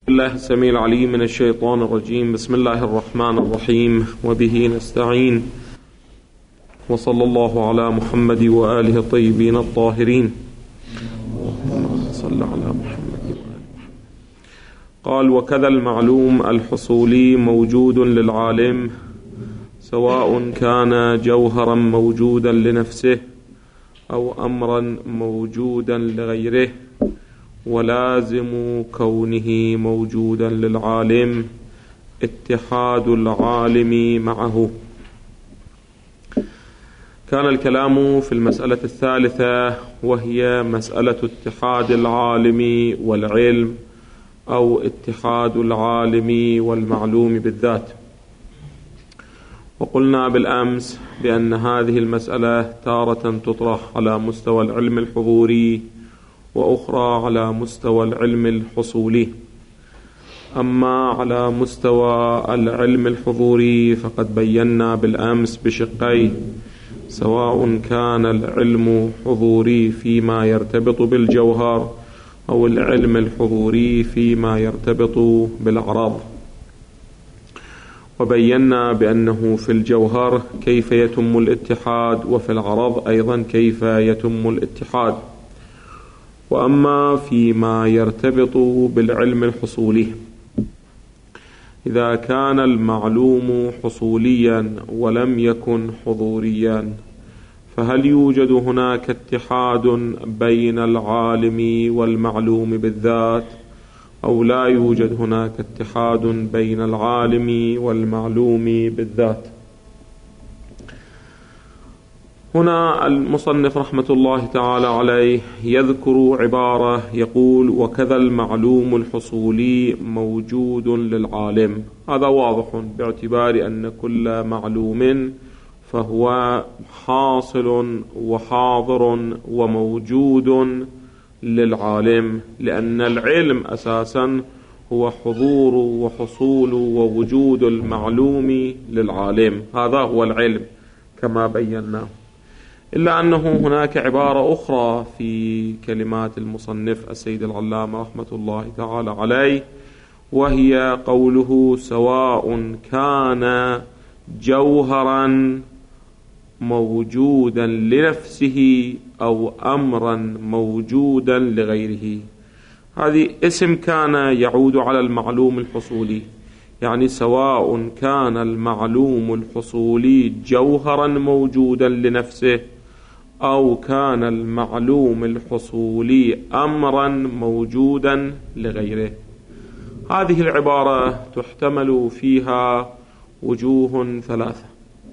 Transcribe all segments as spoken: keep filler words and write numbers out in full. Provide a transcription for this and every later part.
الله السميع العليم من الشيطان الرجيم. بسم الله الرحمن الرحيم، وبه نستعين، وصلى الله على محمد وآله الطيبين الطاهرين. اللهم صل على محمد وآله محمد. قال: وكذا المعلوم الحصولي موجود للعالم، سواء كان جوهرا موجودا لنفسه أو أمرا موجودا لغيره، ولازم كونه موجودا للعالم اتحاد العالم معه. كان الكلام في المسألة الثالثة، وهي مسألة اتحاد العالم والعلم، أو اتحاد العالم والمعلوم بالذات. وقلنا بالأمس بأن هذه المسألة تارة تطرح على مستوى العلم الحضوري، وأخرى على مستوى العلم الحصولي. أما على مستوى العلم الحضوري فقد بينا بالأمس بشقيه، سواء كان العلم حضوري فيما يرتبط بالجوهر، أو العلم الحضوري فيما يرتبط بالأعراض. وبينا بأنه في الجوهر كيف يتم الاتحاد، وفي العرض أيضا كيف يتم الاتحاد. وأما فيما يرتبط بالعلم الحصولي، إذا كان المعلوم حصوليا ولم يكن حضوريا، فهل يوجد هناك اتحاد بين العالم والمعلوم بالذات، أو لا يوجد هناك اتحاد بين العالم والمعلوم بالذات؟ هنا المصنف رحمة الله تعالى عليه يذكر عبارة يقول: وكذا المعلوم الحصولي موجود للعالم. هذا واضح باعتبار أن كل معلوم فهو حاصل وحاضر وموجود للعالم، لأن العلم أساسا هو حضور وحصول ووجود المعلوم للعالم. هذا هو العلم كما بينا. إلا أنه هناك عبارة أخرى في كلمات المصنف السيد العلامة رحمة الله تعالى عليه، وهي قوله: سواء كان جوهرا موجودا لنفسه أو أمرا موجودا لغيره. هذه اسم كان يعود على المعلوم الحصولي، يعني سواء كان المعلوم الحصولي جوهرا موجودا لنفسه، أو كان المعلوم الحصولي أمرا موجودا لغيره. هذه العبارة تحتمل فيها وجوه ثلاثة.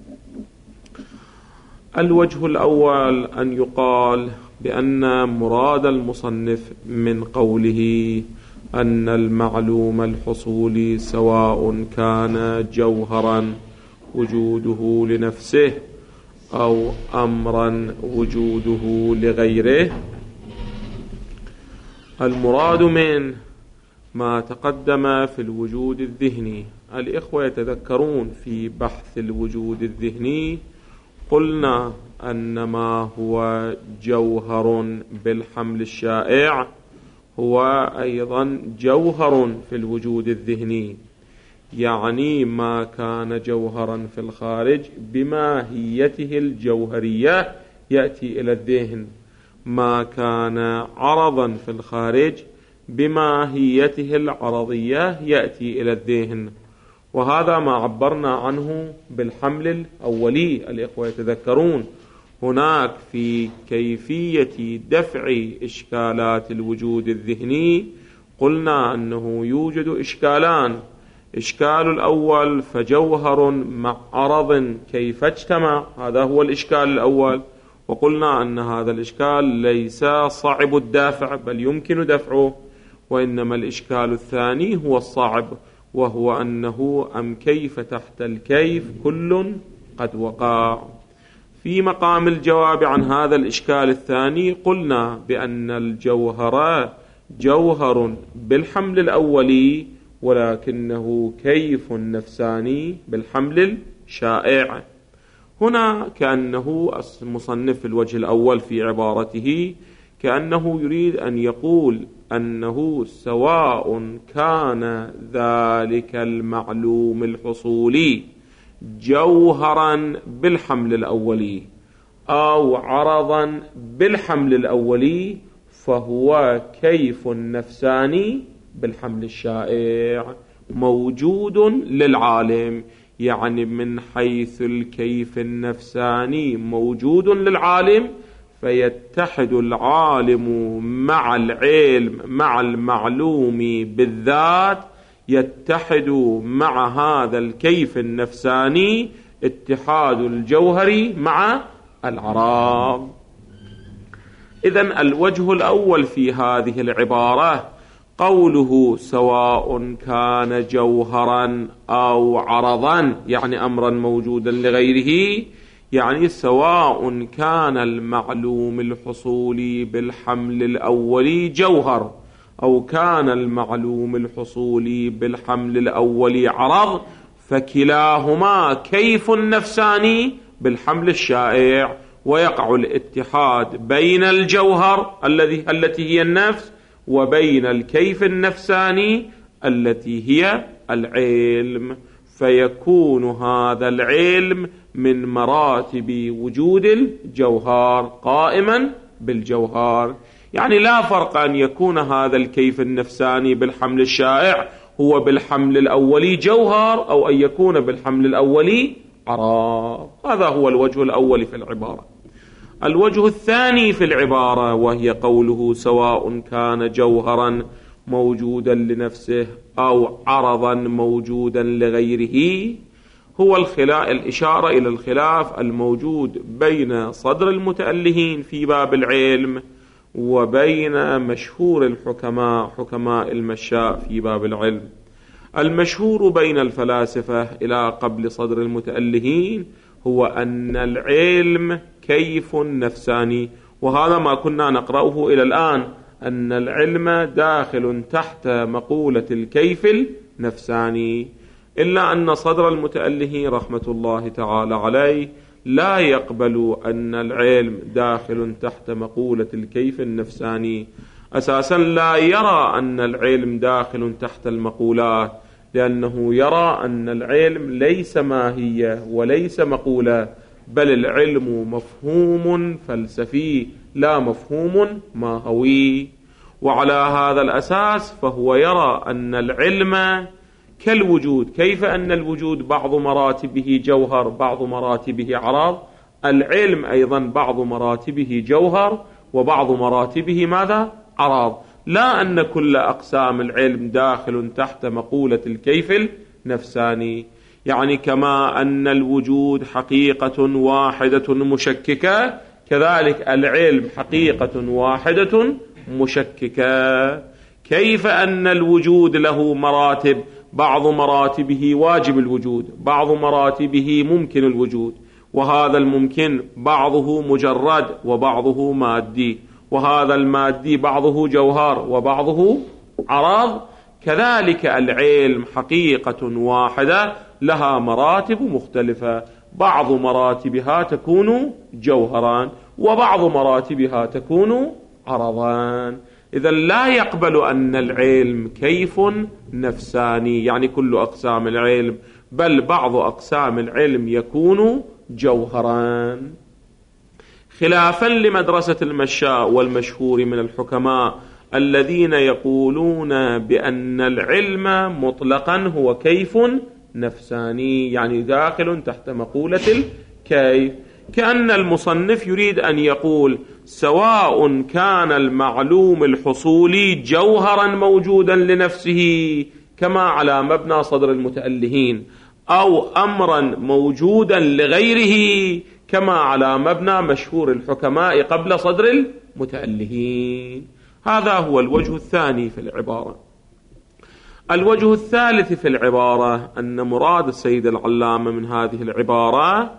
الوجه الأول أن يقال بأن مراد المصنف من قوله أن المعلوم الحصولي سواء كان جوهرا وجوده لنفسه أو أمرا وجوده لغيره، المراد من ما تقدم في الوجود الذهني. الإخوة يتذكرون في بحث الوجود الذهني قلنا أن ما هو جوهر بالحمل الشائع هو أيضا جوهر في الوجود الذهني، يعني ما كان جوهرا في الخارج بماهيته الجوهرية يأتي إلى الذهن، ما كان عرضا في الخارج بماهيته العرضية يأتي إلى الذهن. وهذا ما عبرنا عنه بالحمل الأولي. الإخوة يتذكرون هناك في كيفية دفع إشكالات الوجود الذهني قلنا أنه يوجد إشكالان. إشكال الأول فجوهر مع عرض كيف اجتمع، هذا هو الإشكال الأول، وقلنا أن هذا الإشكال ليس صعب الدافع بل يمكن دفعه. وإنما الإشكال الثاني هو الصعب، وهو أنه أم كيف تحت الكيف كل قد وقع. في مقام الجواب عن هذا الإشكال الثاني قلنا بأن الجوهر جوهر بالحمل الأولي، ولكنه كيف نفساني بالحمل الشائع. هنا كأنه المصنف في الوجه الأول في عبارته كأنه يريد أن يقول أنه سواء كان ذلك المعلوم الحصولي جوهرا بالحمل الأولي أو عرضا بالحمل الأولي فهو كيف نفساني بالحمل الشائع موجود للعالم. يعني من حيث الكيف النفساني موجود للعالم، فيتحد العالم مع العلم مع المعلوم بالذات، يتحد مع هذا الكيف النفساني اتحاد الجوهري مع العراض. إذن الوجه الأول في هذه العبارة قوله سواء كان جوهرا أو عرضا، يعني أمرا موجودا لغيره، يعني سواء كان المعلوم الحصولي بالحمل الأولي جوهر أو كان المعلوم الحصولي بالحمل الأولي عرض، فكلاهما كيف نفساني بالحمل الشائع، ويقع الاتحاد بين الجوهر الذي التي هي النفس وبين الكيف النفساني التي هي العلم، فيكون هذا العلم من مراتب وجود الجوهر قائما بالجوهر. يعني لا فرق أن يكون هذا الكيف النفساني بالحمل الشائع هو بالحمل الأولي جوهر أو أن يكون بالحمل الأولي عراض. هذا هو الوجه الأول في العبارة. الوجه الثاني في العبارة وهي قوله سواء كان جوهرا موجودا لنفسه أو عرضا موجودا لغيره، هو الخلاف الإشارة إلى الخلاف الموجود بين صدر المتألهين في باب العلم وبين مشهور الحكماء حكماء المشاء في باب العلم. المشهور بين الفلاسفة إلى قبل صدر المتألهين هو أن العلم كيف نفساني، وهذا ما كنا نقرأه إلى الآن، أن العلم داخل تحت مقولة الكيف النفساني، إلا أن صدر المتألهين رحمة الله تعالى عليه لا يقبل أن العلم داخل تحت مقولة الكيف النفساني. أساسا لا يرى أن العلم داخل تحت المقولات، لأنه يرى أن العلم ليس ماهية وليس مقولة، بل العلم مفهوم فلسفي لا مفهوم ماهوي. وعلى هذا الأساس فهو يرى أن العلم كالوجود. كيف أن الوجود بعض مراتبه جوهر بعض مراتبه عرض، العلم أيضا بعض مراتبه جوهر وبعض مراتبه ماذا؟ عرض. لا أن كل أقسام العلم داخل تحت مقولة الكيف النفساني. يعني كما أن الوجود حقيقة واحدة مشككة، كذلك العلم حقيقة واحدة مشككة. كيف أن الوجود له مراتب، بعض مراتبه واجب الوجود، بعض مراتبه ممكن الوجود، وهذا الممكن بعضه مجرد وبعضه مادي، وهذا المادي بعضه جوهر وبعضه عرض. كذلك العلم حقيقة واحدة لها مراتب مختلفة، بعض مراتبها تكون جوهرا وبعض مراتبها تكون عرضان. إذا لا يقبل أن العلم كيف نفساني، يعني كل أقسام العلم، بل بعض أقسام العلم يكون جوهرا، خلافا لمدرسة المشاء والمشهور من الحكماء الذين يقولون بأن العلم مطلقا هو كيف نفساني، يعني داخل تحت مقولة الكيف. كأن المصنف يريد أن يقول سواء كان المعلوم الحصولي جوهرا موجودا لنفسه كما على مبنى صدر المتألهين، أو أمرا موجودا لغيره كما على مبنى مشهور الحكماء قبل صدر المتألهين. هذا هو الوجه الثاني في العبارة. الوجه الثالث في العبارة أن مراد السيد العلامة من هذه العبارة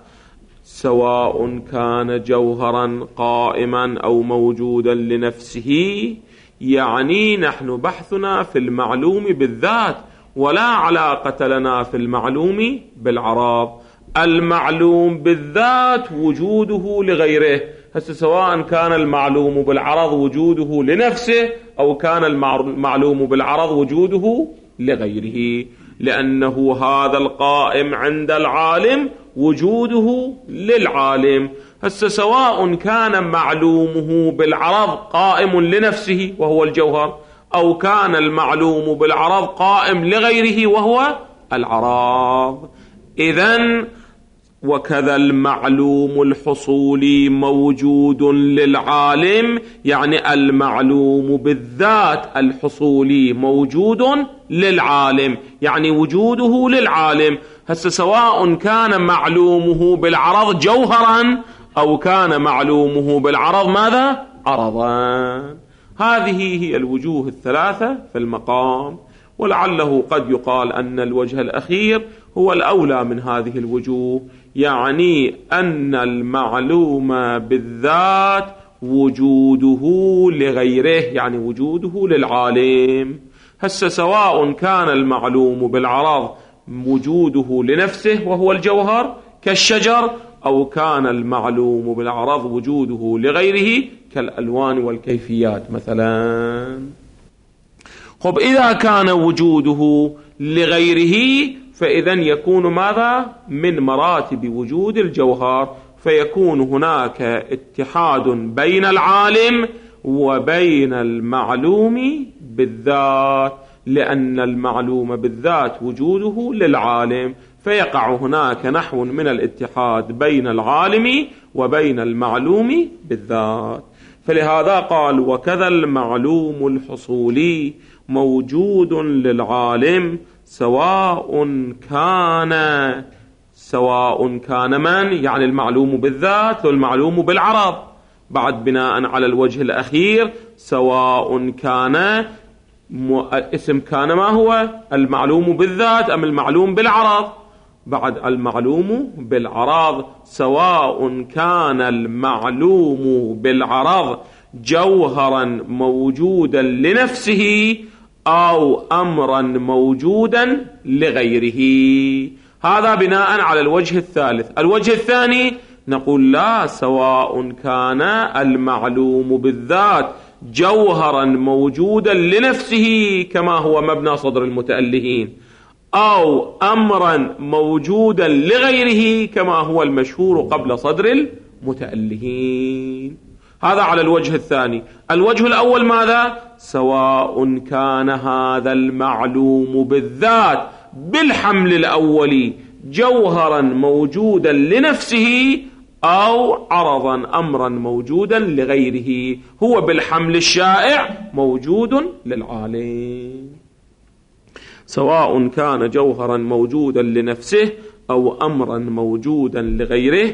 سواء كان جوهرا قائما أو موجودا لنفسه، يعني نحن بحثنا في المعلوم بالذات ولا علاقة لنا في المعلوم بالعراض. المعلوم بالذات وجوده لغيره، هسه سواء كان المعلوم بالعرض وجوده لنفسه أو كان المعلوم بالعرض وجوده لغيره، لأنه هذا القائم عند العالم وجوده للعالم. هسه سواء كان معلومه بالعرض قائم لنفسه وهو الجوهر، أو كان المعلوم بالعرض قائم لغيره وهو العرض. إذن وكذا المعلوم الحصولي موجود للعالم، يعني المعلوم بالذات الحصولي موجود للعالم، يعني وجوده للعالم. هسه سواء كان معلومه بالعرض جوهرا أو كان معلومه بالعرض ماذا؟ عرضا. هذه هي الوجوه الثلاثة في المقام، ولعله قد يقال أن الوجه الأخير هو الأولى من هذه الوجوه، يعني أن المعلوم بالذات وجوده لغيره، يعني وجوده للعالم. هسه سواء كان المعلوم بالعرض وجوده لنفسه وهو الجوهر كالشجر، أو كان المعلوم بالعرض وجوده لغيره كالألوان والكيفيات مثلا. خب إذا كان وجوده لغيره فإذن يكون ماذا؟ من مراتب وجود الجوهر، فيكون هناك اتحاد بين العالم وبين المعلوم بالذات، لأن المعلوم بالذات وجوده للعالم، فيقع هناك نحو من الاتحاد بين العالم وبين المعلوم بالذات. فلهذا قال وكذا المعلوم الحصولي موجود للعالم سواء كان سواء كان من؟ يعني المعلوم بالذات والمعلوم بالعرض. بعد بناء على الوجه الأخير سواء كان اسم كان ما هو؟ المعلوم بالذات أم المعلوم بالعرض؟ بعد المعلوم بالعرض سواء كان المعلوم بالعرض جوهرا موجودا لنفسه أو أمرا موجودا لغيره. هذا بناء على الوجه الثالث. الوجه الثاني نقول لا، سواء كان المعلوم بالذات جوهرا موجودا لنفسه كما هو مبنى صدر المتألهين، أو أمرا موجودا لغيره كما هو المشهور قبل صدر المتألهين. هذا على الوجه الثاني. الوجه الأول ماذا؟ سواء كان هذا المعلوم بالذات بالحمل الأولي جوهرا موجودا لنفسه أو عرضا أمرا موجودا لغيره، هو بالحمل الشائع موجود للعالم. سواء كان جوهرا موجودا لنفسه أو أمرا موجودا لغيره،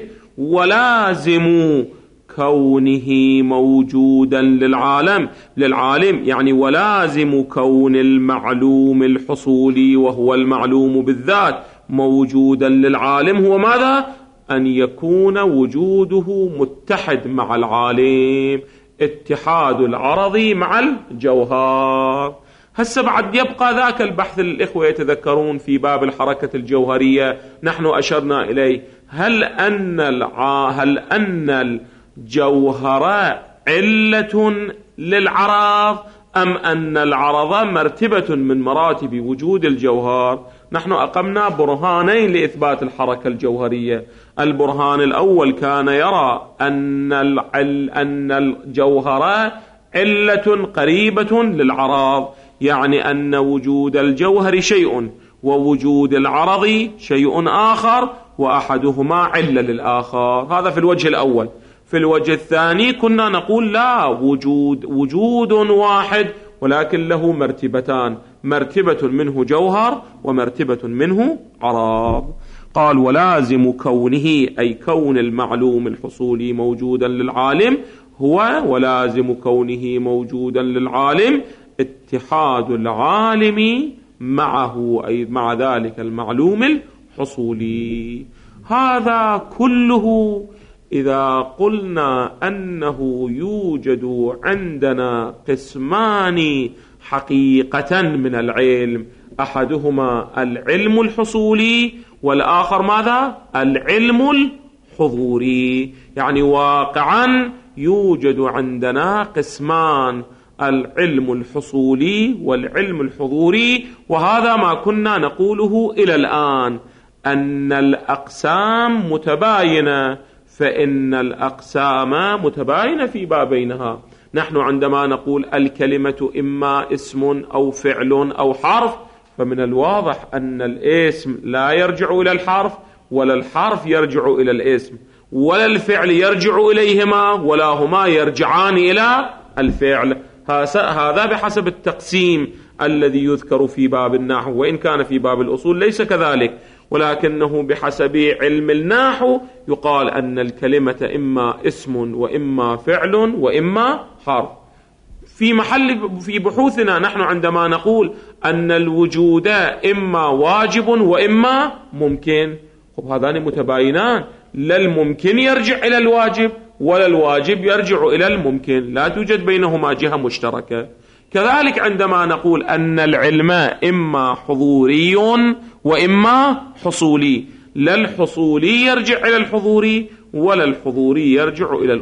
ولازم كونه موجودا للعالم للعالم يعني ولازم كون المعلوم الحصولي وهو المعلوم بالذات موجودا للعالم هو ماذا؟ أن يكون وجوده متحد مع العالم، اتحاد العرضي مع الجوهر. هسه بعد يبقى ذاك البحث الإخوة يتذكرون في باب الحركة الجوهرية نحن أشرنا إليه، هل أن الع... هل أن الجوهر علة للعرض أم أن العرض مرتبة من مراتب وجود الجوهر؟ نحن أقمنا برهانين لإثبات الحركة الجوهرية. البرهان الأول كان يرى أن أن الجوهر علة قريبة للعرض، يعني أن وجود الجوهر شيء ووجود العرض شيء آخر وأحدهما علة للآخر. هذا في الوجه الأول. في الوجه الثاني كنا نقول لا، وجود وجود واحد ولكن له مرتبتان، مرتبة منه جوهر ومرتبة منه عرض. قال ولازم كونه أي كون المعلوم الحصولي موجودا للعالم هو ولازم كونه موجودا للعالم اتحاد العالم معه أي مع ذلك المعلوم الحصولي. هذا كله إذا قلنا أنه يوجد عندنا قسمان حقيقة من العلم، أحدهما العلم الحصولي والآخر ماذا؟ العلم حضوري. يعني واقعا يوجد عندنا قسمان، العلم الحصولي والعلم الحضوري، وهذا ما كنا نقوله إلى الآن، أن الأقسام متباينة، فإن الأقسام متباينة في بابينها. نحن عندما نقول الكلمة إما اسم أو فعل أو حرف، فمن الواضح أن الاسم لا يرجع إلى الحرف، ولا الحرف يرجع إلى الاسم، ولا الفعل يرجع إليهما، ولا هما يرجعان إلى الفعل. هذا بحسب التقسيم الذي يذكر في باب النحو، وإن كان في باب الأصول ليس كذلك، ولكنه بحسب علم النحو يقال أن الكلمة إما اسم وإما فعل وإما حرف. في محل في بحوثنا نحن عندما نقول أن الوجود إما واجب وإما ممكن، خب هذان متباينان، لا الممكن يرجع إلى الواجب ولا الواجب يرجع إلى الممكن، لا توجد بينهما جهة مشتركة. كذلك عندما نقول أن العلم إما حضوري وإما حصولي، لا الحصولي يرجع إلى الحضوري ولا الحضوري يرجع إلى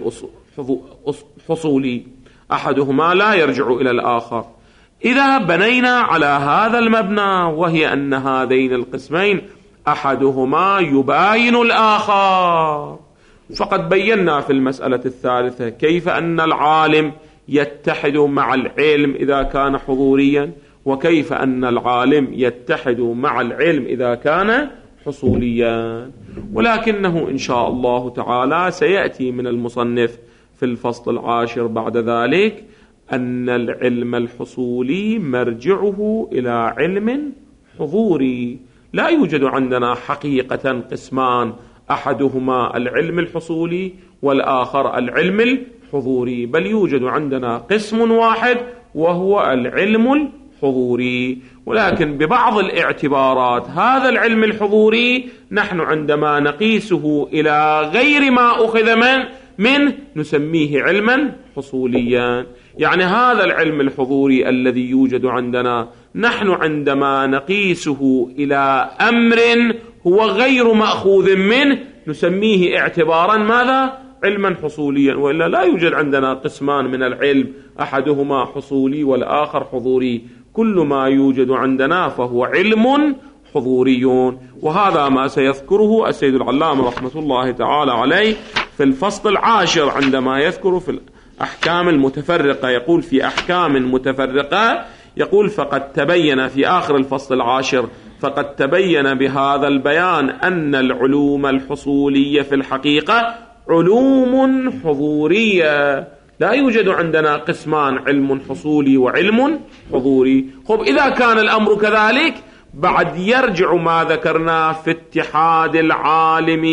الحصولي، أحدهما لا يرجع إلى الآخر. إذا بنينا على هذا المبنى، وهي أن هذين القسمين أحدهما يباين الآخر، فقد بينا في المسألة الثالثة كيف أن العالم يتحد مع العلم إذا كان حضوريا، وكيف أن العالم يتحد مع العلم إذا كان حصوليا. ولكنه إن شاء الله تعالى سيأتي من المصنف في الفصل العاشر بعد ذلك أن العلم الحصولي مرجعه إلى علم حضوري. لا يوجد عندنا حقيقة قسمان، أحدهما العلم الحصولي والآخر العلم الحضوري، بل يوجد عندنا قسم واحد وهو العلم الحضوري. ولكن ببعض الاعتبارات هذا العلم الحضوري نحن عندما نقيسه إلى غير ما أخذ من من نسميه علما حصوليا. يعني هذا العلم الحضوري الذي يوجد عندنا نحن عندما نقيسه إلى أمر هو غير مأخوذ منه نسميه اعتبارا ماذا؟ علما حصوليا. وإلا لا يوجد عندنا قسمان من العلم، أحدهما حصولي والآخر حضوري، كل ما يوجد عندنا فهو علم حضوري. وهذا ما سيذكره السيد العلامة رحمة الله تعالى عليه في الفصل العاشر عندما يذكر في الأحكام المتفرقة. يقول في أحكام متفرقة، يقول فقد تبين في آخر الفصل العاشر، فقد تبين بهذا البيان أن العلوم الحصولية في الحقيقة علوم حضورية. لا يوجد عندنا قسمان، علم حصولي وعلم حضوري. خب إذا كان الأمر كذلك بعد يرجع ما ذكرنا في اتحاد العالم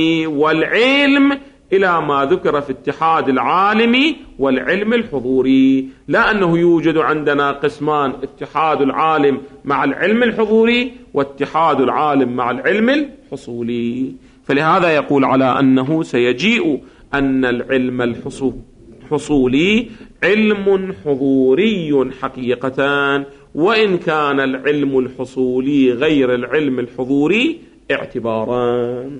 والعلم إلى ما ذكر في اتحاد العالم والعلم الحضوري، لا أنه يوجد عندنا قسمان، اتحاد العالم مع العلم الحضوري واتحاد العالم مع العلم الحصولي. فلهذا يقول على أنه سيجيء أن العلم الحصولي علم حضوري حقيقة، وإن كان العلم الحصولي غير العلم الحضوري اعتبارا.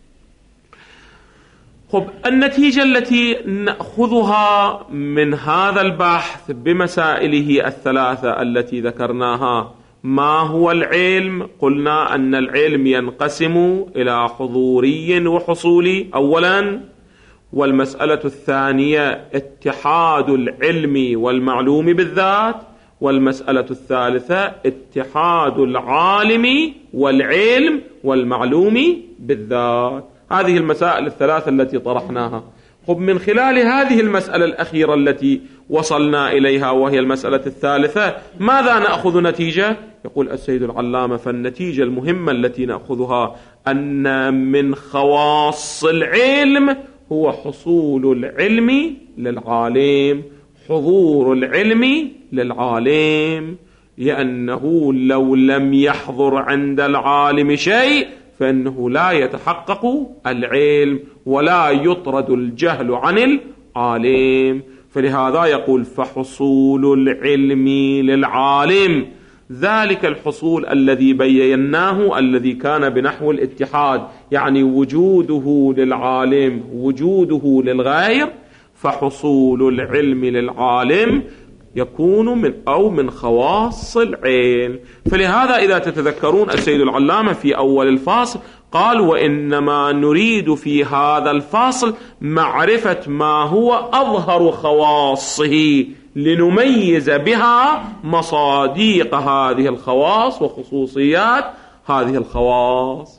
خب النتيجة التي نأخذها من هذا البحث بمسائله الثلاثة التي ذكرناها، ما هو العلم؟ قلنا أن العلم ينقسم إلى حضوري وحصولي أولا، والمسألة الثانية اتحاد العلم والمعلوم بالذات، والمسألة الثالثة اتحاد العالم والعلم والمعلوم بالذات. هذه المسائل الثلاثة التي طرحناها. خب من خلال هذه المسألة الأخيرة التي وصلنا إليها وهي المسألة الثالثة ماذا نأخذ نتيجة؟ يقول السيد العلامة فالنتيجة المهمة التي نأخذها أن من خواص العلم هو حصول العلم للعالم، حضور العلم للعالم، لأنه لو لم يحضر عند العالم شيء فإنه لا يتحقق العلم ولا يطرد الجهل عن العالم. فلهذا يقول فحصول العلم للعالم ذلك الحصول الذي بيناه الذي كان بنحو الاتحاد، يعني وجوده للعالم وجوده للغير، فحصول العلم للعالم يكون من أو من خواص العلم. فلهذا إذا تتذكرون السيد العلامة في أول الفاصل قال: وإنما نريد في هذا الفاصل معرفة ما هو أظهر خواصه لنميز بها مصاديق هذه الخواص وخصوصيات هذه الخواص.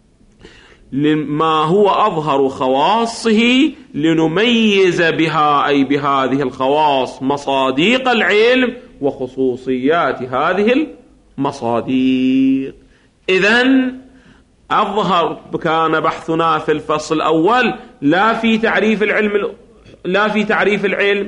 ما هو أظهر خواصه لنميز بها، أي بهذه الخواص، مصاديق العلم وخصوصيات هذه المصاديق. إذن أظهر كان بحثنا في الفصل الأول لا في تعريف العلم لا في تعريف العلم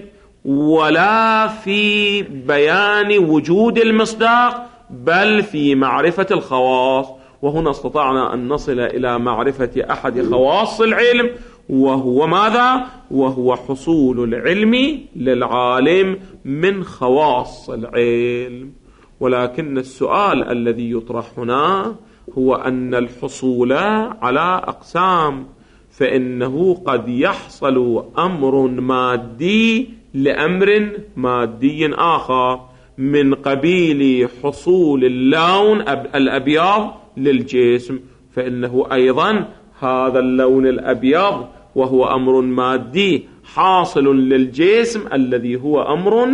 ولا في بيان وجود المصداق، بل في معرفة الخواص. وهنا استطعنا أن نصل إلى معرفة أحد خواص العلم، وهو ماذا؟ وهو حصول العلم للعالم من خواص العلم. ولكن السؤال الذي يطرح هنا هو أن الحصول على أقسام، فإنه قد يحصل أمر مادي لأمر مادي آخر، من قبيل حصول اللون الأبيض للجسم، فإنه أيضا هذا اللون الأبيض وهو أمر مادي حاصل للجسم الذي هو أمر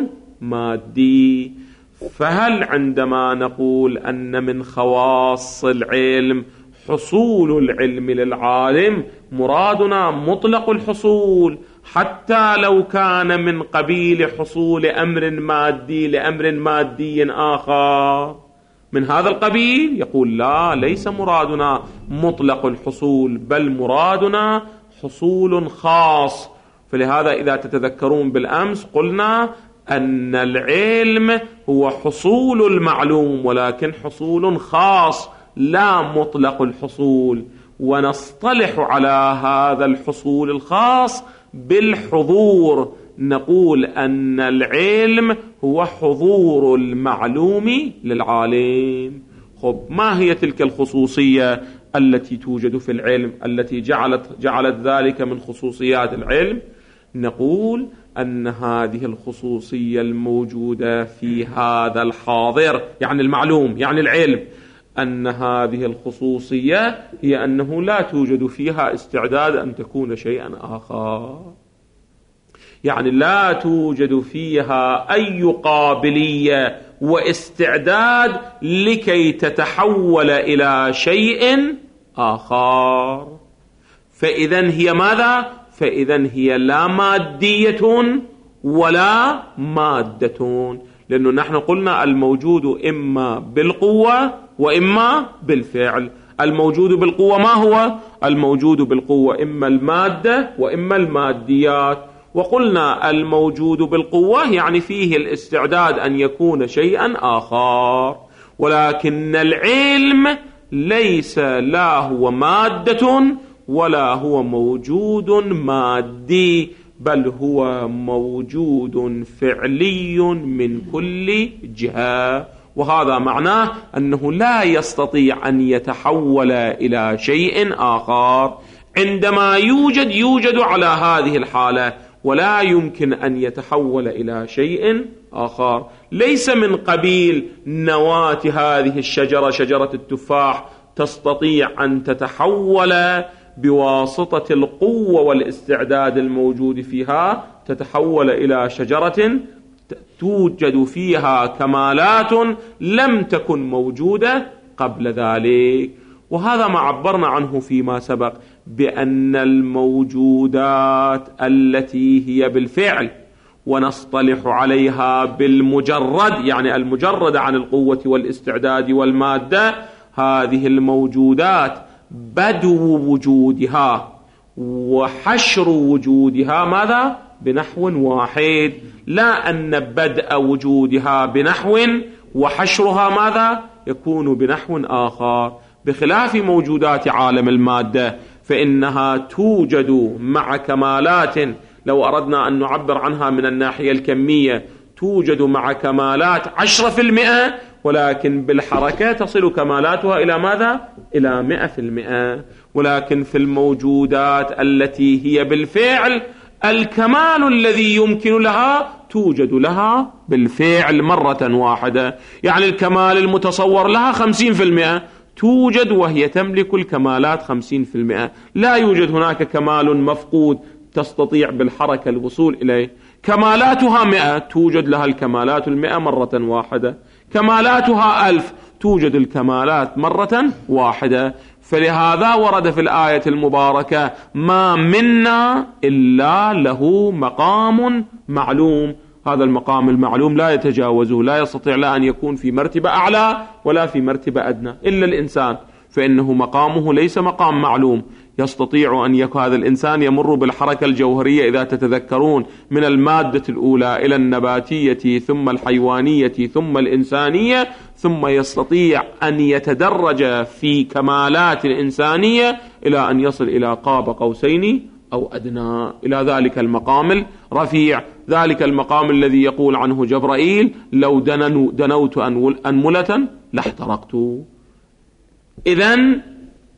مادي. فهل عندما نقول أن من خواص العلم حصول العلم للعالم مرادنا مطلق الحصول حتى لو كان من قبيل حصول أمر مادي لأمر مادي آخر من هذا القبيل؟ يقول لا، ليس مرادنا مطلق الحصول، بل مرادنا حصول خاص. فلهذا إذا تتذكرون بالأمس قلنا أن العلم هو حصول المعلوم، ولكن حصول خاص لا مطلق الحصول. ونصطلح على هذا الحصول الخاص بالحضور، نقول أن العلم هو حضور المعلوم للعالم. خب، ما هي تلك الخصوصية التي توجد في العلم التي جعلت, جعلت ذلك من خصوصيات العلم؟ نقول أن هذه الخصوصية الموجودة في هذا الحاضر، يعني المعلوم، يعني العلم، أن هذه الخصوصية هي أنه لا توجد فيها استعداد أن تكون شيئا آخر، يعني لا توجد فيها أي قابلية واستعداد لكي تتحول إلى شيء آخر. فإذن هي ماذا؟ فإذن هي لا مادية ولا مادة، لأنه نحن قلنا الموجود إما بالقوة وإما بالفعل. الموجود بالقوة ما هو؟ الموجود بالقوة إما المادة وإما الماديات. وقلنا الموجود بالقوة يعني فيه الاستعداد أن يكون شيئا آخر، ولكن العلم ليس لا هو مادة ولا هو موجود مادي، بل هو موجود فعلي من كل جهة. وهذا معناه أنه لا يستطيع أن يتحول إلى شيء آخر. عندما يوجد يوجد على هذه الحالة، ولا يمكن أن يتحول إلى شيء آخر. ليس من قبيل نواة هذه الشجرة، شجرة التفاح، تستطيع أن تتحول بواسطة القوة والاستعداد الموجود فيها، تتحول إلى شجرة توجد فيها كمالات لم تكن موجودة قبل ذلك. وهذا ما عبرنا عنه فيما سبق، بأن الموجودات التي هي بالفعل ونصطلح عليها بالمجرد، يعني المجرد عن القوة والاستعداد والمادة، هذه الموجودات بدو وجودها وحشر وجودها ماذا؟ بنحو واحد، لا أن بدء وجودها بنحو وحشرها ماذا؟ يكون بنحو آخر. بخلاف موجودات عالم المادة فإنها توجد مع كمالات، لو أردنا أن نعبر عنها من الناحية الكمية، توجد مع كمالات عشرة في المئة، ولكن بالحركة تصل كمالاتها إلى ماذا؟ إلى مئة في المئة. ولكن في الموجودات التي هي بالفعل الكمال الذي يمكن لها توجد لها بالفعل مرة واحدة، يعني الكمال المتصور لها خمسين في المئة توجد وهي تملك الكمالات خمسين في المئة. لا يوجد هناك كمال مفقود تستطيع بالحركة الوصول إليه. كمالاتها مئة توجد لها الكمالات المئة مرة واحدة، كمالاتها ألف توجد الكمالات مرة واحدة. فلهذا ورد في الآية المباركة ما منا إلا له مقام معلوم. هذا المقام المعلوم لا يتجاوزه، لا يستطيع لا أن يكون في مرتبة أعلى ولا في مرتبة أدنى إلا الإنسان، فإنه مقامه ليس مقام معلوم. يستطيع أن يكون هذا الإنسان يمر بالحركة الجوهرية إذا تتذكرون من المادة الأولى إلى النباتية ثم الحيوانية ثم الإنسانية، ثم يستطيع أن يتدرج في كمالات الإنسانية إلى أن يصل إلى قاب قوسين أو أدنى، إلى ذلك المقام الرفيع، ذلك المقام الذي يقول عنه جبرائيل لو دنوت أنملة لاحترقت. إذن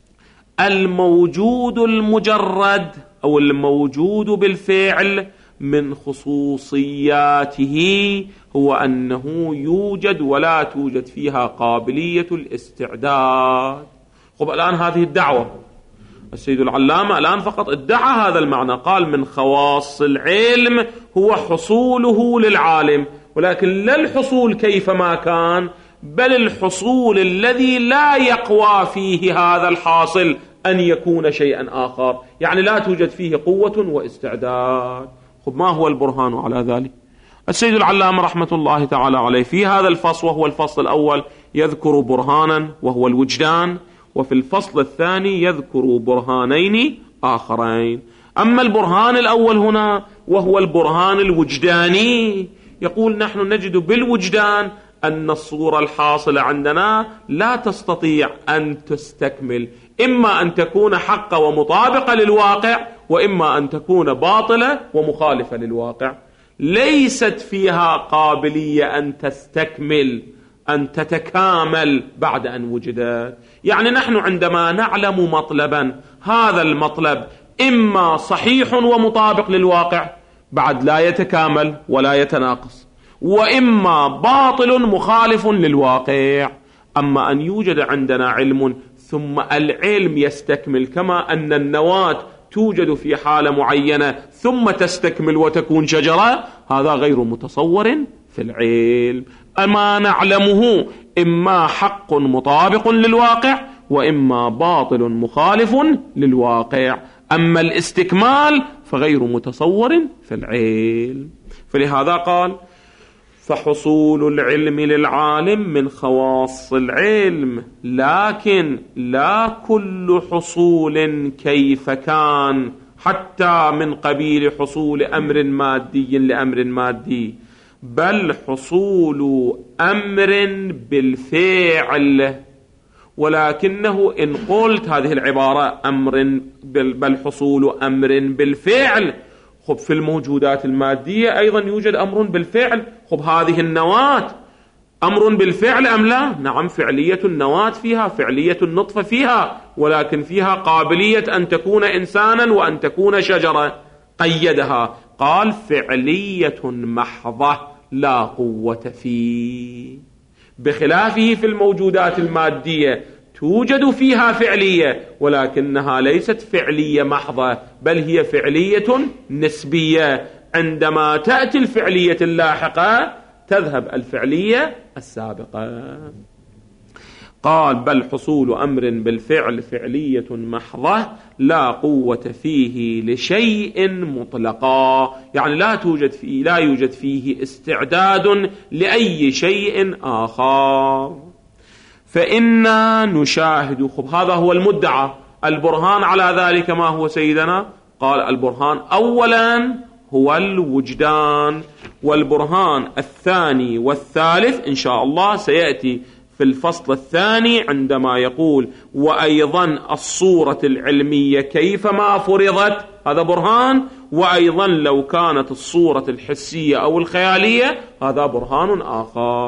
الموجود المجرد أو الموجود بالفعل من خصوصياته هو أنه يوجد ولا توجد فيها قابلية الاستعداد. خب الآن هذه الدعوة السيد العلامة الآن فقط ادعى هذا المعنى، قال من خواص العلم هو حصوله للعالم، ولكن لا الحصول كيفما كان، بل الحصول الذي لا يقوى فيه هذا الحاصل أن يكون شيئا آخر، يعني لا توجد فيه قوة واستعداد. خب ما هو البرهان على ذلك؟ السيد العلامة رحمة الله تعالى عليه في هذا الفصل، وهو الفصل الأول، يذكر برهانا وهو الوجدان، وفي الفصل الثاني يذكر برهانين آخرين. أما البرهان الأول هنا وهو البرهان الوجداني، يقول نحن نجد بالوجدان أن الصورة الحاصلة عندنا لا تستطيع أن تستكمل، إما أن تكون حقة ومطابقة للواقع، وإما أن تكون باطلة ومخالفة للواقع. ليست فيها قابلية أن تستكمل، أن تتكامل بعد أن وجدت. يعني نحن عندما نعلم مطلبا، هذا المطلب إما صحيح ومطابق للواقع بعد لا يتكامل ولا يتناقص، وإما باطل مخالف للواقع. أما أن يوجد عندنا علم ثم العلم يستكمل، كما أن النواة توجد في حالة معينة ثم تستكمل وتكون شجرة، هذا غير متصور في العلم. أما نعلمه إما حق مطابق للواقع وإما باطل مخالف للواقع، أما الاستكمال فغير متصور في العلم. فلهذا قال فحصول العلم للعالم من خواص العلم، لكن لا كل حصول كيف كان، حتى من قبيل حصول أمر مادي لأمر مادي، بل حصول أمر بالفعل. ولكنه إن قلت هذه العبارة أمر بل حصول أمر بالفعل، خب في الموجودات المادية أيضا يوجد أمر بالفعل. خب هذه النواة أمر بالفعل أم لا؟ نعم، فعلية النواة فيها، فعلية النطفة فيها، ولكن فيها قابلية أن تكون إنسانا وأن تكون شجرة. قيدها قال فعلية محضة لا قوة فيه، بخلافه في الموجودات المادية توجد فيها فعلية ولكنها ليست فعلية محضة، بل هي فعلية نسبية. عندما تأتي الفعلية اللاحقة تذهب الفعلية السابقة. قال بل حصول أمر بالفعل فعلية محضة لا قوة فيه لشيء مطلقا، يعني لا توجد فيه لا يوجد فيه استعداد لأي شيء آخر. فإنا نشاهد، خب هذا هو المدعى. البرهان على ذلك ما هو سيدنا؟ قال البرهان أولا هو الوجدان، والبرهان الثاني والثالث إن شاء الله سيأتي في الفصل الثاني عندما يقول وأيضا الصورة العلمية كيفما فرضت، هذا برهان. وأيضا لو كانت الصورة الحسية أو الخيالية هذا برهان آخر.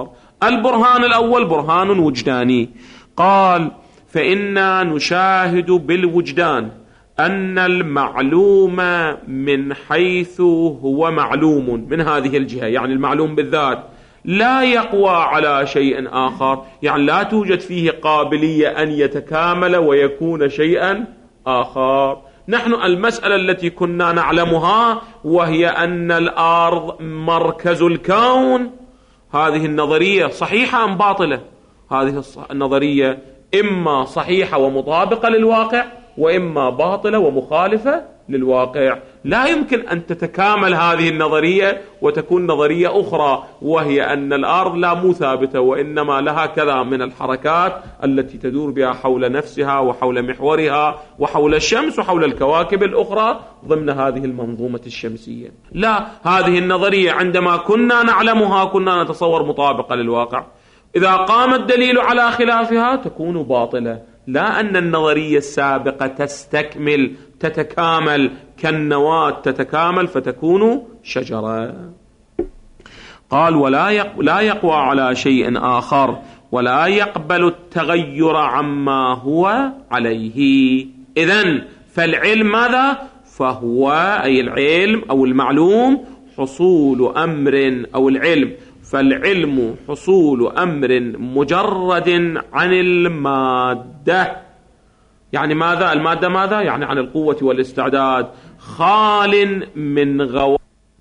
البرهان الأول برهان وجداني. قال فإنا نشاهد بالوجدان أن المعلوم من حيث هو معلوم من هذه الجهة، يعني المعلوم بالذات لا يقوى على شيء آخر، يعني لا توجد فيه قابلية أن يتكامل ويكون شيئا آخر. نحن المسألة التي كنا نعلمها وهي أن الأرض مركز الكون، هذه النظرية صحيحة أم باطلة؟ هذه النظرية إما صحيحة ومطابقة للواقع، وإما باطلة ومخالفة للواقع. لا يمكن أن تتكامل هذه النظرية وتكون نظرية أخرى، وهي أن الأرض لا مو ثابتة، وإنما لها كذا من الحركات التي تدور بها حول نفسها وحول محورها وحول الشمس وحول الكواكب الأخرى ضمن هذه المنظومة الشمسية. لا، هذه النظرية عندما كنا نعلمها كنا نتصور مطابقة للواقع، إذا قام الدليل على خلافها تكون باطلة. لا أن النظرية السابقة تستكمل تتكامل كالنواة تتكامل فتكون شجرة. قال ولا لا يقوى على شيء آخر ولا يقبل التغير عما هو عليه. إذن فالعلم ماذا؟ فهو أي العلم أو المعلوم حصول أمر أو العلم فالعلم حصول أمر مجرد عن المادة. يعني ماذا؟ المادة ماذا؟ يعني عن القوة والاستعداد، خال من غوائل.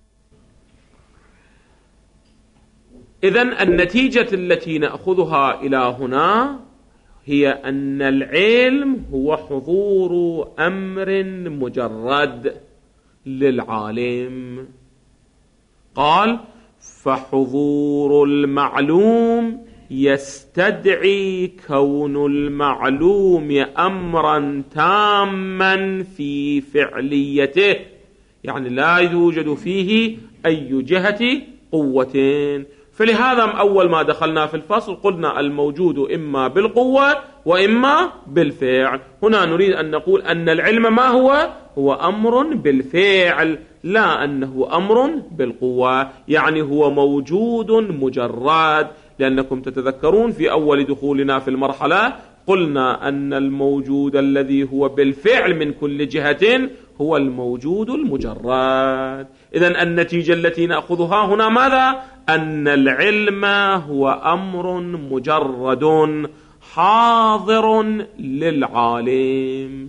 إذن النتيجة التي نأخذها إلى هنا هي أن العلم هو حضور أمر مجرد للعالم. قال فحضور المعلوم يستدعي كون المعلوم أمرا تاما في فعليته، يعني لا يوجد فيه أي جهة قوة. فلهذا أول ما دخلنا في الفصل قلنا الموجود إما بالقوة وإما بالفعل. هنا نريد أن نقول أن العلم ما هو؟ هو أمر بالفعل، لا أنه أمر بالقوة، يعني هو موجود مجرد. لأنكم تتذكرون في أول دخولنا في المرحلة قلنا أن الموجود الذي هو بالفعل من كل جهة هو الموجود المجرد. إذن النتيجة التي نأخذها هنا ماذا؟ أن العلم هو أمر مجرد حاضر للعالم.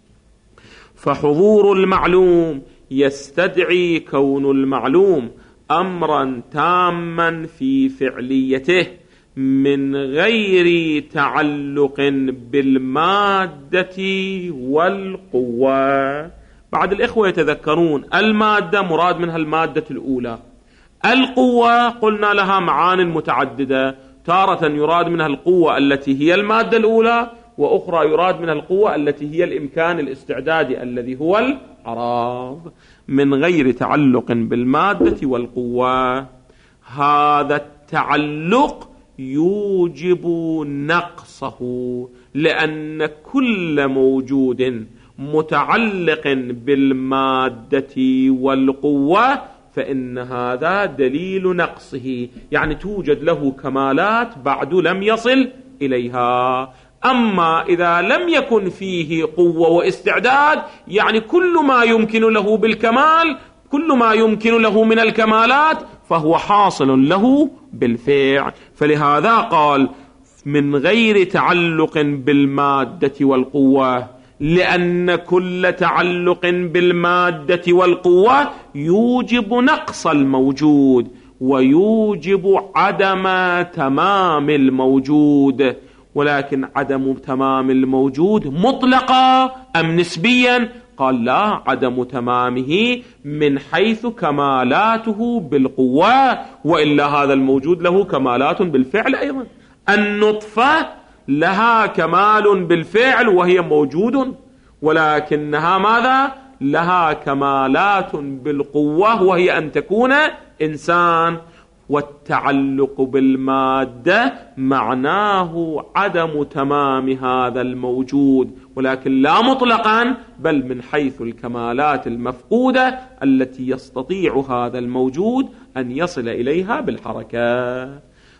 فحضور المعلوم يستدعي كون المعلوم أمرا تاما في فعليته من غير تعلق بالمادة والقوة. بعد الإخوة يتذكرون المادة مراد منها المادة الأولى، القوة قلنا لها معان متعددة، تارة يراد منها القوة التي هي المادة الأولى، وأخرى يراد منها القوة التي هي الإمكان الاستعدادي الذي هو العراض، من غير تعلق بالمادة والقوة. هذا التعلق يوجب نقصه، لأن كل موجود متعلق بالمادة والقوة فإن هذا دليل نقصه، يعني توجد له كمالات بعد لم يصل إليها. أما إذا لم يكن فيه قوة واستعداد، يعني كل ما يمكن له بالكمال، كل ما يمكن له من الكمالات فهو حاصل له بالفعل. فلهذا قال من غير تعلق بالمادة والقوة، لأن كل تعلق بالمادة والقوة يوجب نقص الموجود ويوجب عدم تمام الموجود. ولكن عدم تمام الموجود مطلقا أم نسبيا؟ قال لا، عدم تمامه من حيث كمالاته بالقوة، وإلا هذا الموجود له كمالات بالفعل أيضا. النطفة لها كمال بالفعل وهي موجود، ولكنها ماذا؟ لها كمالات بالقوة وهي أن تكون إنسان. والتعلق بالمادة معناه عدم تمام هذا الموجود، ولكن لا مطلقا، بل من حيث الكمالات المفقودة التي يستطيع هذا الموجود أن يصل إليها بالحركة.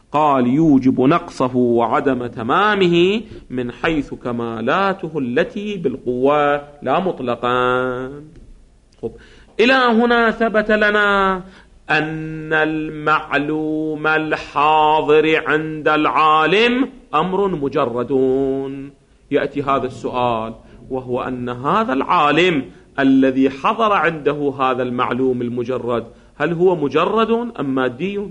قال يوجب نقصه وعدم تمامه من حيث كمالاته التي بالقوة لا مطلقا. خب. إلى هنا ثبت لنا أن المعلوم الحاضر عند العالم أمر مجرد. يأتي هذا السؤال، وهو أن هذا العالم الذي حضر عنده هذا المعلوم المجرد هل هو مجرد أم مادي؟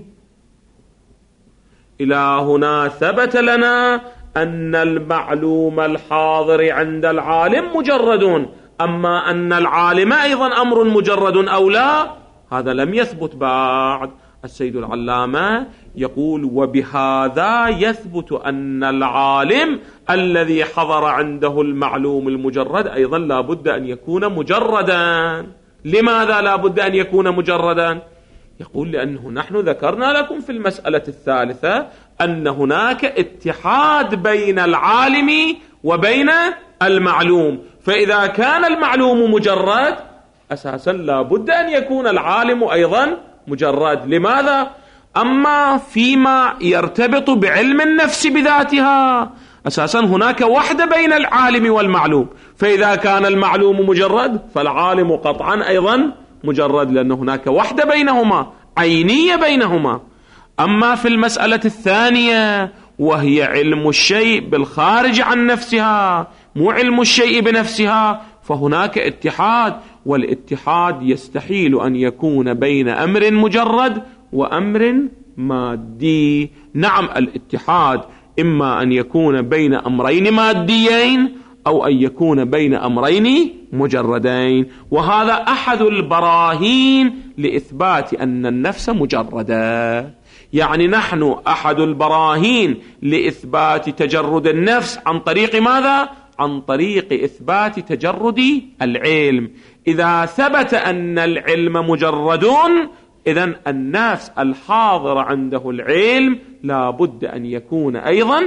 إلى هنا ثبت لنا أن المعلوم الحاضر عند العالم مجرد، أما أن العالم أيضا أمر مجرد أو لا، هذا لم يثبت بعد. السيد العلامة يقول وبهذا يثبت أن العالم الذي حضر عنده المعلوم المجرد أيضا لا بد أن يكون مجردا. لماذا لا بد أن يكون مجردا؟ يقول لأنه نحن ذكرنا لكم في المسألة الثالثة أن هناك اتحاد بين العالم وبين المعلوم، فإذا كان المعلوم مجرد أساسا لا بد أن يكون العالم أيضا مجرد. لماذا؟ أما فيما يرتبط بعلم النفس بذاتها أساسا هناك وحدة بين العالم والمعلوم، فإذا كان المعلوم مجرد فالعالم قطعا أيضا مجرد، لأن هناك وحدة بينهما عينية بينهما. أما في المسألة الثانية وهي علم الشيء بالخارج عن نفسها مو علم الشيء بنفسها، فهناك اتحاد، والاتحاد يستحيل أن يكون بين أمر مجرد وأمر مادي. نعم الاتحاد إما أن يكون بين أمرين ماديين أو أن يكون بين أمرين مجردين، وهذا أحد البراهين لإثبات أن النفس مجردة. يعني نحن أحد البراهين لإثبات تجرد النفس عن طريق ماذا؟ عن طريق إثبات تجرد العلم. إذا ثبت أن العلم مجردون إذن النفس الحاضر عنده العلم لا بد أن يكون أيضا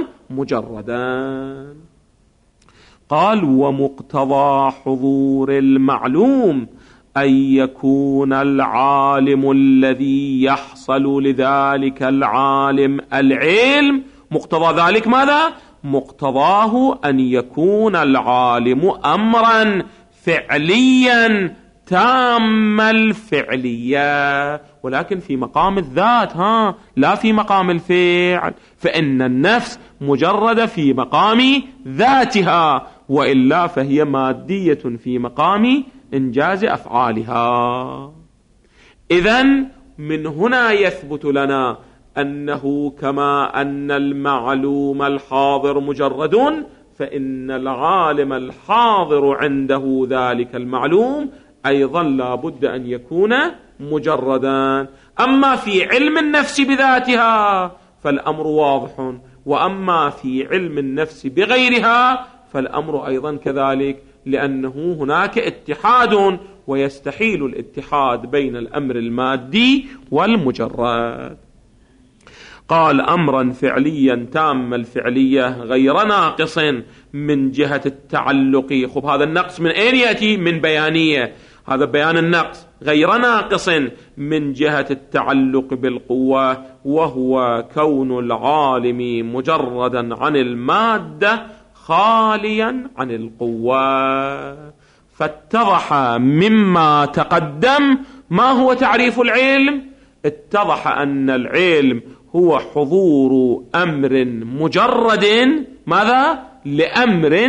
مجردا. قال ومقتضى حضور المعلوم أن يكون العالم الذي يحصل لذلك العالم العلم. مقتضى ذلك ماذا؟ مقتضاه أن يكون العالم أمرا فعليا تام الفعلية، ولكن في مقام الذات ها لا في مقام الفعل، فإن النفس مجردة في مقام ذاتها، وإلا فهي مادية في مقام إنجاز أفعالها. إذن من هنا يثبت لنا أنه كما أن المعلوم الحاضر مجرد، فإن العالم الحاضر عنده ذلك المعلوم أيضا لا بد أن يكون مجردا. أما في علم النفس بذاتها فالأمر واضح، وأما في علم النفس بغيرها فالأمر أيضا كذلك، لأنه هناك اتحاد ويستحيل الاتحاد بين الأمر المادي والمجرد. قال أمرا فعليا تام الفعلية غير ناقص من جهة التعلق. خب هذا النقص من أين يأتي؟ من بيانية، هذا بيان النقص. غير ناقص من جهة التعلق بالقوة، وهو كون العالم مجردا عن المادة خاليا عن القوة. فاتضح مما تقدم ما هو تعريف العلم. اتضح أن العلم هو حضور أمر مجرد ماذا؟ لأمر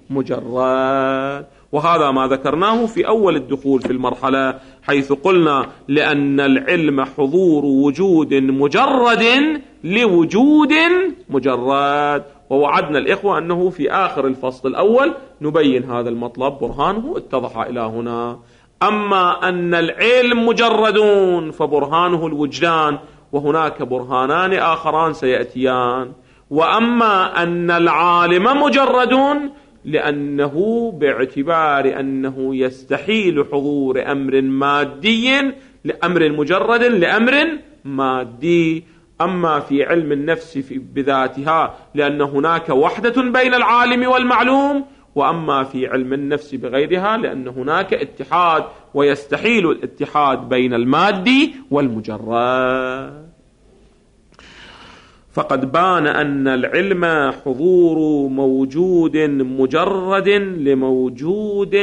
مجرد. وهذا ما ذكرناه في أول الدخول في المرحلة، حيث قلنا لأن العلم حضور وجود مجرد لوجود مجرد، ووعدنا الإخوة أنه في آخر الفصل الأول نبين هذا المطلب. برهانه اتضح إلى هنا. أما أن العلم مجردون فبرهانه الوجدان، وهناك برهانان آخران سيأتيان. وأما أن العالم مجردون لأنه باعتبار أنه يستحيل حضور أمر مادي لأمر مجرد لأمر مادي. أما في علم النفس بذاتها لأن هناك وحدة بين العالم والمعلوم، وأما في علم النفس بغيرها لأن هناك اتحاد ويستحيل الاتحاد بين المادي والمجرد. فقد بان أن العلم حضور موجود مجرد لموجود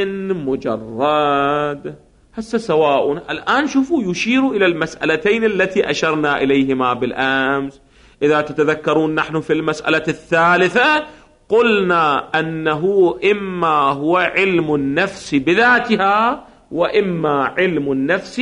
مجرد. هسه سواء الآن شوفوا يشير إلى المسألتين التي أشرنا إليهما بالأمس. إذا تتذكرون نحن في المسألة الثالثة قلنا أنه إما هو علم النفس بذاتها وإما علم النفس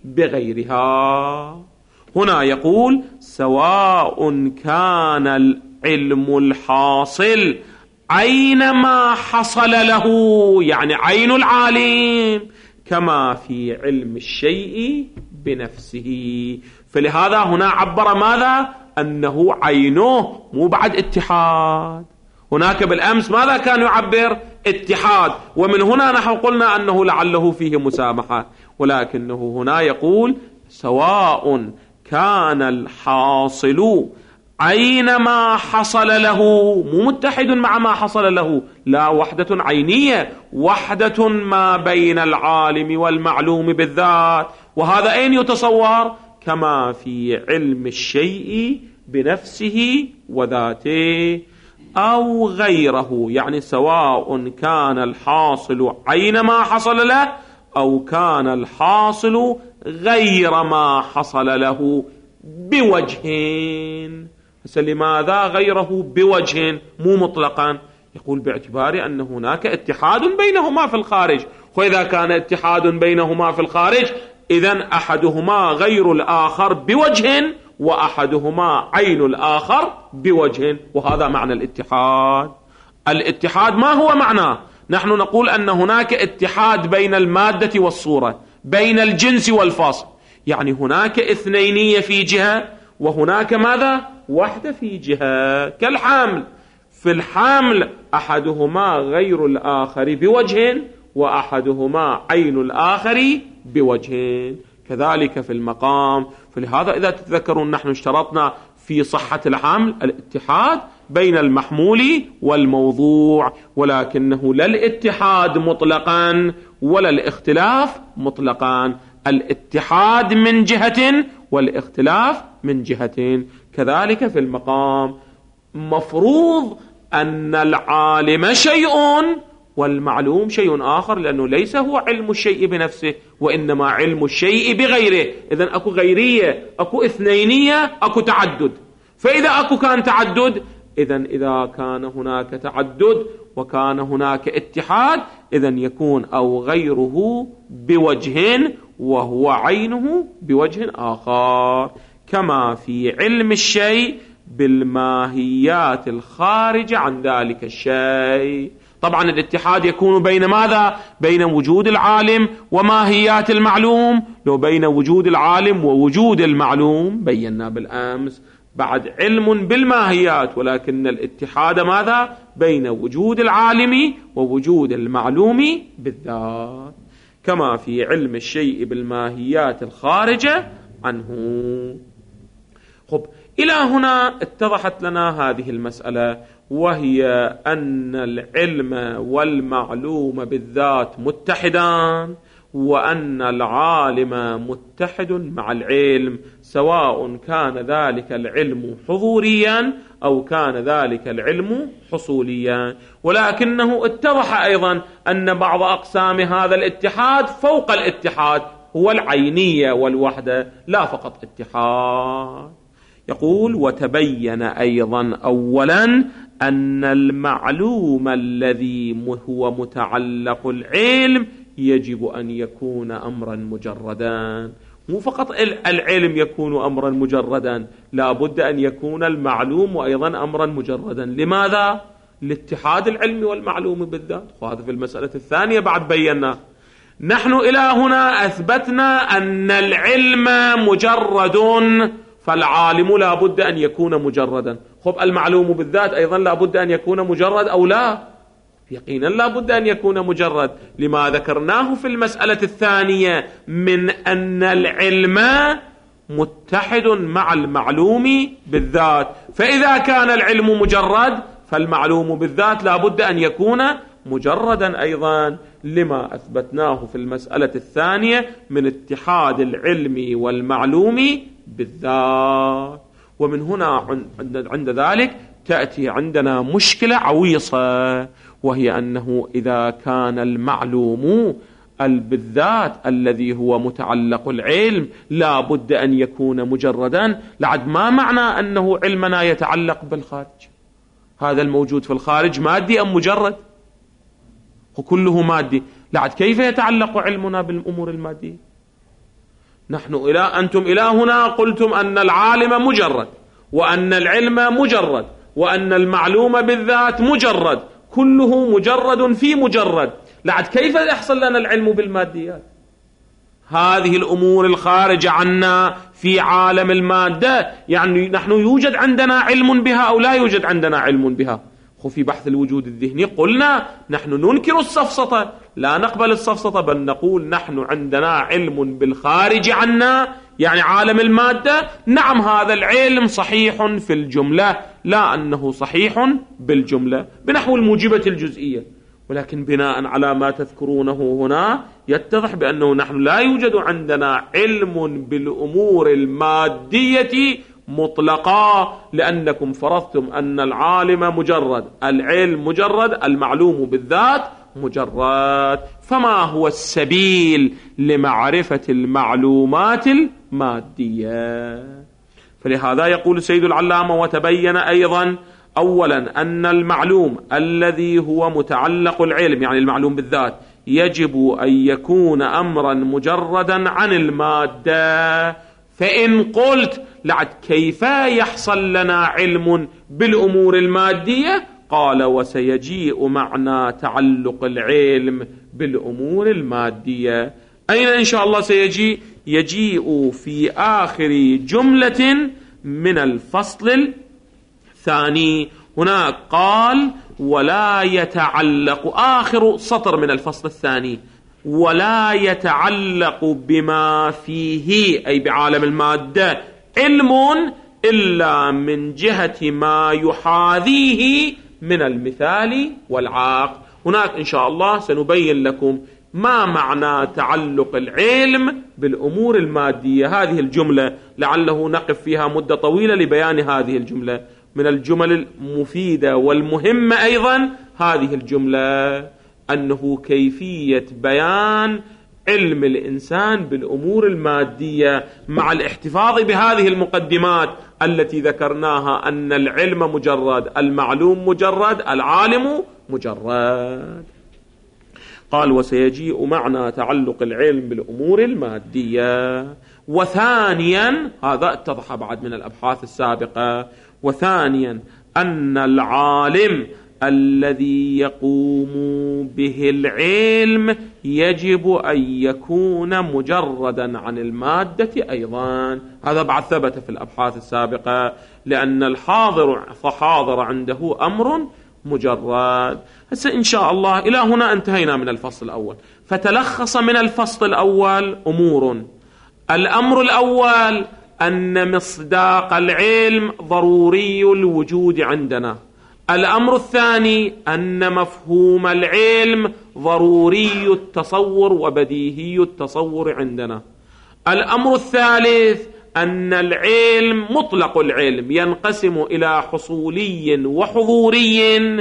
بغيرها. هنا يقول سواء كان العلم الحاصل أينما حصل له، يعني عين العالم، كما في علم الشيء بنفسه. فلهذا هنا عبر ماذا؟ أنه عينه، مو بعد اتحاد. هناك بالأمس ماذا كان يعبر؟ اتحاد، ومن هنا نحن قلنا أنه لعله فيه مسامحة، ولكنه هنا يقول سواء كان الحاصل أينما حصل له، مو متحد مع ما حصل له، لا، وحدة عينية، وحدة ما بين العالم والمعلوم بالذات. وهذا أين يتصور؟ كما في علم الشيء بنفسه وذاته أو غيره، يعني سواء كان الحاصل أينما حصل له أو كان الحاصل غير ما حصل له بوجهين. لماذا غيره بوجه مو مطلقا؟ يقول باعتبار أن هناك اتحاد بينهما في الخارج، وإذا كان اتحاد بينهما في الخارج إذن أحدهما غير الآخر بوجه وأحدهما عين الآخر بوجه، وهذا معنى الاتحاد. الاتحاد ما هو معناه؟ نحن نقول أن هناك اتحاد بين المادة والصورة، بين الجنس والفصل، يعني هناك اثنينية في جهة وهناك ماذا؟ وحدة في جهة. كالحمل، في الحمل أحدهما غير الآخر بوجه وأحدهما عين الآخر بوجه، كذلك في المقام. فلهذا إذا تتذكرون نحن اشترطنا في صحة الحمل الاتحاد بين المحمول والموضوع، ولكنه لا الاتحاد مطلقا ولا الاختلاف مطلقا، الاتحاد من جهة والاختلاف من جهة. كذلك في المقام مفروض أن العالم شيء والمعلوم شيء آخر، لأنه ليس هو علم الشيء بنفسه وإنما علم الشيء بغيره. إذن أكو غيرية، أكو اثنينية، أكو تعدد. فإذا أكو كان تعدد، إذن إذا كان هناك تعدد وكان هناك اتحاد، إذن يكون أو غيره بوجه وهو عينه بوجه آخر، كما في علم الشيء بالماهيات الخارجة عن ذلك الشيء. طبعا الاتحاد يكون بين ماذا؟ بين وجود العالم وماهيات المعلوم، لو بين وجود العالم ووجود المعلوم بينا بالأمس بعد علم بالماهيات، ولكن الاتحاد ماذا؟ بين وجود العالم ووجود المعلوم بالذات، كما في علم الشيء بالماهيات الخارجة عنه. خب، إلى هنا اتضحت لنا هذه المسألة، وهي أن العلم والمعلوم بالذات متحدان، وأن العالم متحد مع العلم، سواء كان ذلك العلم حضوريا أو كان ذلك العلم حصوليا. ولكنه اتضح أيضا أن بعض أقسام هذا الاتحاد فوق الاتحاد هو العينية والوحدة، لا فقط اتحاد. يقول وتبين أيضا أولا أن المعلوم الذي هو متعلق العلم يجب أن يكون أمرا مجردا. مو فقط العلم يكون أمرا مجردا، لا بد أن يكون المعلوم أيضا أمرا مجردا. لماذا؟ لاتحاد العلم والمعلوم بالذات، وهذا في المسألة الثانية بعد بينا. نحن إلى هنا أثبتنا أن العلم مجرد، فالعالم لا بد أن يكون مجردا. خب، المعلوم بالذات أيضا لا بد أن يكون مجرد أو لا؟ يقينا لا بد أن يكون مجرد، لما ذكرناه في المسألة الثانية من أن العلم متحد مع المعلوم بالذات. فإذا كان العلم مجرد فالمعلوم بالذات لا بد أن يكون مجردا أيضا، لما أثبتناه في المسألة الثانية من اتحاد العلم والمعلوم بالذات. ومن هنا عند ذلك تأتي عندنا مشكلة عويصة، وهي أنه إذا كان المعلوم بالذات الذي هو متعلق العلم لا بد أن يكون مجردا، لعد ما معنى أنه علمنا يتعلق بالخارج؟ هذا الموجود في الخارج مادي أم مجرد؟ وكله مادي، لعد كيف يتعلق علمنا بالأمور المادية؟ نحن إلى أنتم إلى هنا قلتم أن العالم مجرد، وأن العلم مجرد، وأن المعلوم بالذات مجرد، كله مجرد في مجرد، لعد كيف يحصل لنا العلم بالماديات؟ هذه الأمور الخارجة عنا في عالم المادة، يعني نحن يوجد عندنا علم بها أو لا يوجد عندنا علم بها؟ في بحث الوجود الذهني قلنا نحن ننكر السفسطة، لا نقبل السفسطة، بل نقول نحن عندنا علم بالخارج عنا، يعني عالم المادة. نعم هذا العلم صحيح في الجملة، لا أنه صحيح بالجملة بنحو الموجبة الجزئية، ولكن بناء على ما تذكرونه هنا يتضح بأنه نحن لا يوجد عندنا علم بالأمور المادية مطلقا، لأنكم فرضتم أن العالم مجرد، العلم مجرد، المعلوم بالذات مجرد. فما هو السبيل لمعرفة المعلومات المادية؟ فلهذا يقول سيد العلامة: وتبين أيضا أولا أن المعلوم الذي هو متعلق العلم، يعني المعلوم بالذات، يجب أن يكون أمرا مجردا عن المادة. فإن قلت لعد كيف يحصل لنا علم بالأمور المادية؟ قال: وسيجيء معنى تعلق العلم بالأمور المادية. أين إن شاء الله سيجيء؟ يجيء في آخر جملة من الفصل الثاني. هناك قال: ولا يتعلق، آخر سطر من الفصل الثاني، ولا يتعلق بما فيه، أي بعالم المادة، علم إلا من جهة ما يحاذيه من المثال والعقل. هناك إن شاء الله سنبين لكم ما معنى تعلق العلم بالأمور المادية. هذه الجملة لعله نقف فيها مدة طويلة لبيان هذه الجملة، من الجمل المفيدة والمهمة أيضا هذه الجملة، أنه كيفية بيان علم الإنسان بالأمور المادية مع الاحتفاظ بهذه المقدمات التي ذكرناها، أن العلم مجرد، المعلوم مجرد، العالم مجرد. قال: وسيجيء معنى تعلق العلم بالأمور المادية. وثانيا، هذا اتضح بعد من الأبحاث السابقة، وثانيا أن العالم الذي يقوم به العلم يجب أن يكون مجردا عن المادة أيضا. هذا بعد ثبت في الأبحاث السابقة، لأن الحاضر فحاضر عنده أمر مجرد. هسه إن شاء الله إلى هنا انتهينا من الفصل الأول، فتلخص من الفصل الأول أمور. الأمر الأول أن مصداق العلم ضروري الوجود عندنا. الأمر الثاني أن مفهوم العلم ضروري التصور وبديهي التصور عندنا. الأمر الثالث أن العلم مطلق العلم ينقسم إلى حصولي وحضوري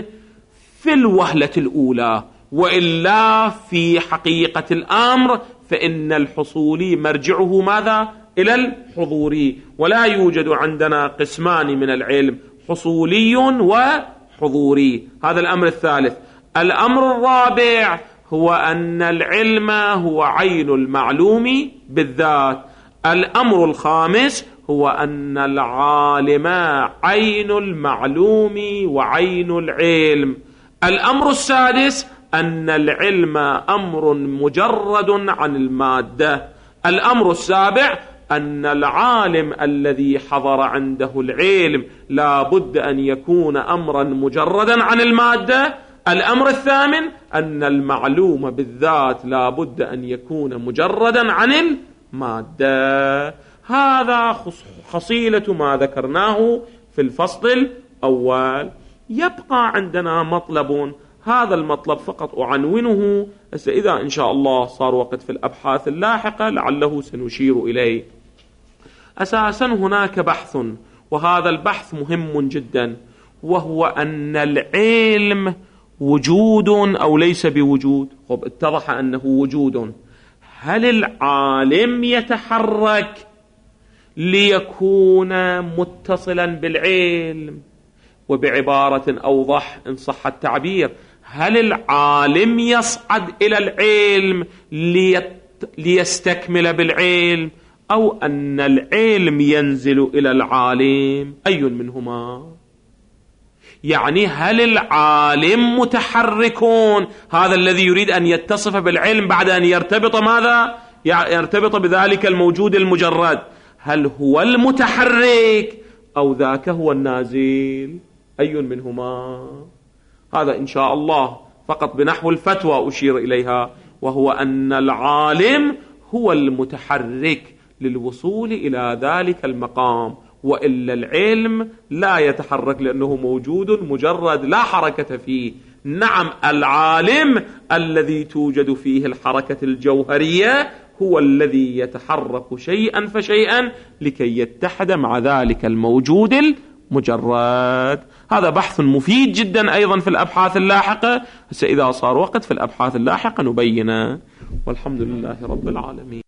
في الوهلة الأولى، وإلا في حقيقة الأمر فإن الحصولي مرجعه ماذا؟ إلى الحضوري، ولا يوجد عندنا قسمان من العلم، حصولي وحضوري. هذا الأمر الثالث. الأمر الرابع هو أن العلم هو عين المعلوم بالذات. الأمر الخامس هو أن العالم عين المعلوم وعين العلم. الأمر السادس أن العلم أمر مجرد عن المادة. الأمر السابع أن العالم الذي حضر عنده العلم لا بد أن يكون أمرا مجردا عن المادة. الأمر الثامن أن المعلوم بالذات لا بد أن يكون مجردا عن المادة. هذا خصيلة ما ذكرناه في الفصل الأول. يبقى عندنا مطلب، هذا المطلب فقط أعنونه، إذا إن شاء الله صار وقت في الأبحاث اللاحقة لعله سنشير إليه. أساسا هناك بحث، وهذا البحث مهم جدا، وهو أن العلم وجود أو ليس بوجود. خب اتضح أنه وجود، هل العالم يتحرك ليكون متصلا بالعلم؟ وبعبارة أوضح إن صح التعبير، هل العالم يصعد إلى العلم ليت ليستكمل بالعلم، أو أن العلم ينزل إلى العالم؟ أي منهما؟ يعني هل العالم متحركون، هذا الذي يريد أن يتصف بالعلم بعد أن يرتبط ماذا؟ يرتبط بذلك الموجود المجرد، هل هو المتحرك أو ذاك هو النازل؟ أي منهما؟ هذا إن شاء الله فقط بنحو الفتوى أشير إليها، وهو أن العالم هو المتحرك للوصول إلى ذلك المقام، وإلا العلم لا يتحرك لأنه موجود مجرد لا حركة فيه. نعم، العالم الذي توجد فيه الحركة الجوهرية هو الذي يتحرك شيئا فشيئا لكي يتحد مع ذلك الموجود المجرد. هذا بحث مفيد جدا أيضا في الأبحاث اللاحقة، إذا صار وقت في الأبحاث اللاحقة نبينه، والحمد لله رب العالمين.